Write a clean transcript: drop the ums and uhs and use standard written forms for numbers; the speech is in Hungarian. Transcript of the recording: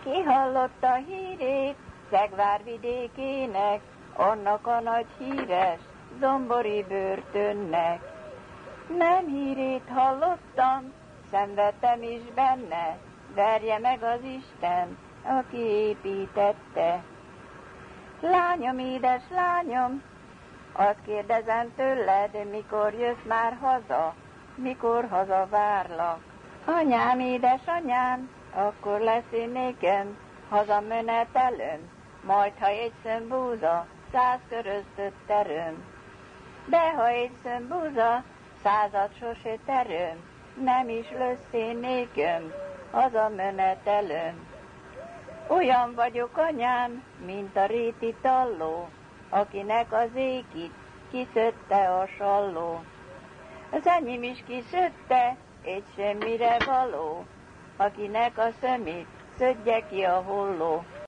Ki hallotta hírét Szegvár vidékének, annak a nagy híres zombori börtönnek. Nem hírét hallottam, szenvedtem is benne, verje meg az Isten, aki építette. Lányom, édes lányom, azt kérdezem tőled, mikor jössz már haza, mikor hazavárlak. Anyám, édesanyám, akkor lesz én nékem hazamenetelőm, majd ha egy szömbúza, 100 köröztött teröm. De ha egy szömbúza, 100-at sose teröm, nem is lesz én nékem hazamenetelőm. Olyan vagyok, anyám, mint a réti talló, akinek az ékit kiszötte a salló. Az enyém is kiszötte, egy semmire való, akinek a szemét szödje ki a holló.